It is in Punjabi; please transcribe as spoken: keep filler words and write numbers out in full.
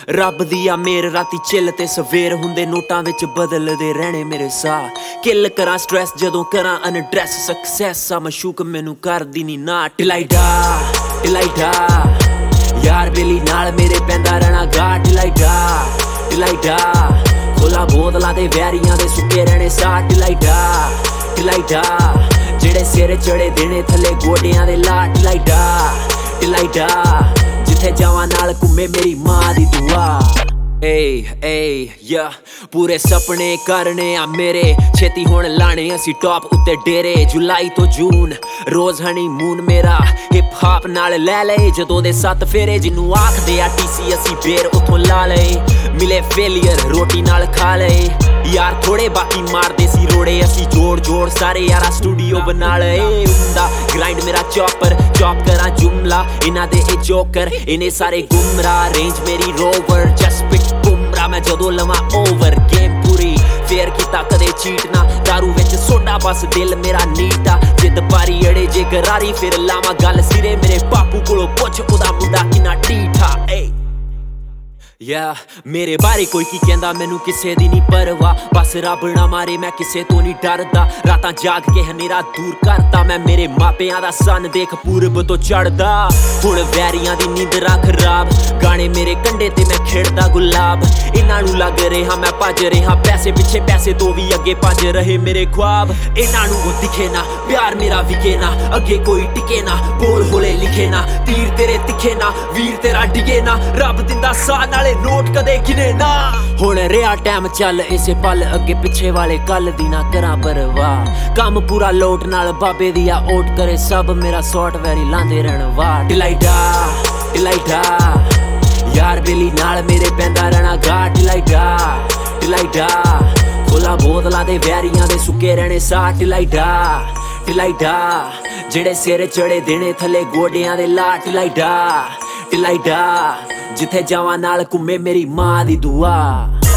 ਰੱਬ ਦੀ ਆ ਮੇਰ ਰਾਤੀ ਚਿੱਲ ਤੇ ਸਵੇਰ ਹੁੰਦੇ ਨੋਟਾਂ ਵਿੱਚ ਬਦਲਦੇ ਰਹਿਣੇ ਮੇਰੇ ਸਾਹ ਕਿੱਲ ਕਰਾਂ ਸਟ੍ਰੈਸ ਜਦੋਂ ਕਰਾਂ ਅਨਡਰੈਸ ਸਕਸੈਸ ਆ ਮਸ਼ੂਕ ਮੈਨੂੰ ਕਰਦੀ ਨੀ ਨਾ ਟਿਲਾਈਡਾ ਟਿਲਾਈਡਾ ਯਾਰ ਬੇਲੀ ਨਾਲ ਮੇਰੇ ਪੈਂਦਾ ਰਹਿਣਾ ਗਾ ਟਿਲਾਈਡਾ ਟਿਲਾਈਡਾ ਖੋਲਾ ਬੋਤਲਾਂ ਦੇ ਵੈਰੀਆਂ ਦੇ ਸੁੱਕੇ ਰਹਿਣੇ ਸਾਹ ਟਿਲਾਈਡਾ ਟਿਲਾਈਡਾ ਜਿਹੜੇ ਸਿਰ ਚੜੇ ਦੇਣੇ ਥੱਲੇ ਗੋਡਿਆਂ ਦੇ ਲਾ ਟਿਲਾਈਡਾ ਟਿਲਾਈਡਾ ਜਿੱਥੇ ਜਾਵਾਂ ਨਾਲ ਘੁੰਮੇ ਮੇਰੀ ਮਾਂ ਦੀ ਦੁਆ ਏ ਏ ਯਾ ਪੂਰੇ ਸੁਪਨੇ ਕਰਨੇ ਆ ਮੇਰੇ ਛੇਤੀ ਹੁਣ ਲਾਣੇ ਅਸੀਂ ਟੌਪ ਉੱਤੇ ਡੇਰੇ ਜੁਲਾਈ ਤੋਂ ਜੂਨ ਰੋਜ਼ ਹਨੀਮੂਨ ਮੇਰਾ ਹਿਪ ਹਾਪ ਨਾਲ ਲੈ ਲਏ ਜਦੋਂ ਦੇ ਸੱਤ ਫੇਰੇ ਜਿਹਨੂੰ ਆਖਦੇ ਆ ਟੀਸੀ ਅਸੀਂ ਬੇਰ ਉਥੋਂ ਲਾ ਲਏ ਮਿਲੇ ਫੇਲੀਅਰ ਰੋਟੀ ਨਾਲ ਖਾ ਲਏ ਯਾਰ ਥੋੜੇ ਬਾਕੀ ਮਾਰਦੇ ਸੀ ਰੋੜੇ ਅਸੀਂ ਜੋੜ ਜੋੜ ਸਾਰੇ ਯਾਰਾ ਸਟੂਡੀਓ ਬਣਾ ਲਏ ਹੁੰਦਾ ਗ੍ਰਾਈਂਡ ਮੇਰਾ ਚੌਪਰ ਚੌਪ ਕਰਾਂ ਜੁਮਲਾ ਇਹਨਾਂ ਦੇ ਇਹ ਜੋਕਰ ਇਹਨੇ ਸਾਰੇ ਗੁੰਮਰਾ ਰੇਂਜ ਮੇਰੀ ਰੋਵਰ ਜਸਟ ਪਿਕ ਗੁੰਮਰਾ ਮੈਂ ਜਦੋਂ ਲਵਾਂ ਓਵਰ ਗੇਮ ਪੂਰੀ ਫੇਰ ਕੀਤਾ ਕਦੇ ਚੀਟ ਨਾ ਦਾਰੂ ਵਿੱਚ ਸੋਡਾ ਬਸ ਦਿਲ ਮੇਰਾ ਨੀਟਾ ਜਿੱਦ ਪਾਰੀ ਅੜੇ ਜੇ ਗਰਾਰੀ ਫਿਰ ਲਾਵਾਂ ਗੱਲ ਸਿਰੇ ਮੇਰੇ ਬਾਪੂ ਕੋਲੋਂ ਪੁੱਛ ਉਹਦਾ ਮੁੰਡਾ ਕਿੰਨਾ ਢੀਠਾ ਏ ਯਾ ਮੇਰੇ ਬਾਰੇ ਕੋਈ ਕੀ ਕਹਿੰਦਾ ਮੈਨੂੰ ਕਿਸੇ ਦੀ ਨਹੀਂ ਪਰਵਾਹ ਬਸ ਰੱਬ ਨਾ ਮਾਰੇ ਮੈਂ ਕਿਸੇ ਤੋਂ ਨਹੀਂ ਡਰਦਾ ਰਾਤਾਂ ਜਾਗ ਕੇ ਹਨੇਰਾ ਦੂਰ ਕਰਦਾ ਮੈਂ ਮੇਰੇ ਮਾਪਿਆਂ ਦਾ ਸੰਨ ਦੇਖ ਪੂਰਬ ਤੋਂ ਚੜਦਾ ਹੁਣ ਵੈਰੀਆਂ ਦੀ ਨੀਂਦਰਾਂ ਖਰਾਬ ਗਾਣੇ ਮੇਰੇ ਕੰਡੇ ਤੇ ਮੈਂ ਖੇਡਦਾ ਗੁਲਾਬ ਇਹਨਾਂ ਨੂੰ ਲੱਗ ਰਿਹਾ ਮੈਂ ਭੱਜ ਰਿਹਾ ਪੈਸੇ ਪਿੱਛੇ ਪੈਸੇ ਤੋਂ ਵੀ ਅੱਗੇ ਭੱਜ ਰਹੇ ਮੇਰੇ ख्वाब ਇਹਨਾਂ ਨੂੰ ਉਹ ਦਿਖੇ ਨਾ ਪਿਆਰ ਮੇਰਾ ਵਿਕੇ ਨਾ ਅੱਗੇ ਕੋਈ ਟਿਕੇ ਨਾ ਬੋਲ ਹੋਲੇ ਲਿਖੇ ਨਾ ਤੀਰ ਤੇਰੇ ਤਿੱਖੇ ਨਾ ਵੀਰ ਤੇਰਾ ਡਿਗੇ ਨਾ ਰੱਬ ਦਿੰਦਾ ਸਾਹ ਨਾਲ ਨੋਟ ਕਦੇ ਕਿਨੇ ਨਾ ਹੁਣ ਰਿਹਾ ਟਾਈਮ ਚੱਲ ਇਸੇ ਪਲ ਅੱਗੇ ਪਿੱਛੇ ਵਾਲੇ ਕੱਲ ਦੀ ਨਾ ਕਰਾਂ ਪਰਵਾਹ ਕੰਮ ਪੂਰਾ ਲੋਟ ਨਾਲ ਬਾਬੇ ਦੀ ਆ ਓਟ ਕਰੇ ਸਭ ਮੇਰਾ ਸੌਫਟਵੇਅਰ ਹੀ ਲਾਂਦੇ ਰਹਿਣ ਵਾਹ ਟਿਲਾਈਡਾ ਟਿਲਾਈਡਾ ਯਾਰ ਬੇਲੀ ਨਾਲ ਮੇਰੇ ਪੈਂਦਾ ਰਹਿਣਾ ਗਾ ਟਿਲਾਈਡਾ ਟਿਲਾਈਡਾ ਖੋਲਾ ਬੋਤਲਾਂ ਦੇ ਵੈਰੀਆਂ ਦੇ ਸੁੱਕੇ ਰਹਿਣੇ ਸਾਹ ਟਿਲਾਈਡਾ ਟਿਲਾਈਡਾ ਜਿਹੜੇ ਸਿਰ ਚੜੇ ਦੇਣੇ ਥੱਲੇ ਗੋਡਿਆਂ ਦੇ ਲਾ ਟਿਲਾਈਡਾ ਟਿਲਾਈਡਾ ਜਿੱਥੇ ਜਾਵਾਂ ਨਾਲ ਘੁੰਮੇ ਮੇਰੀ ਮਾਂ ਦੀ ਦੁਆ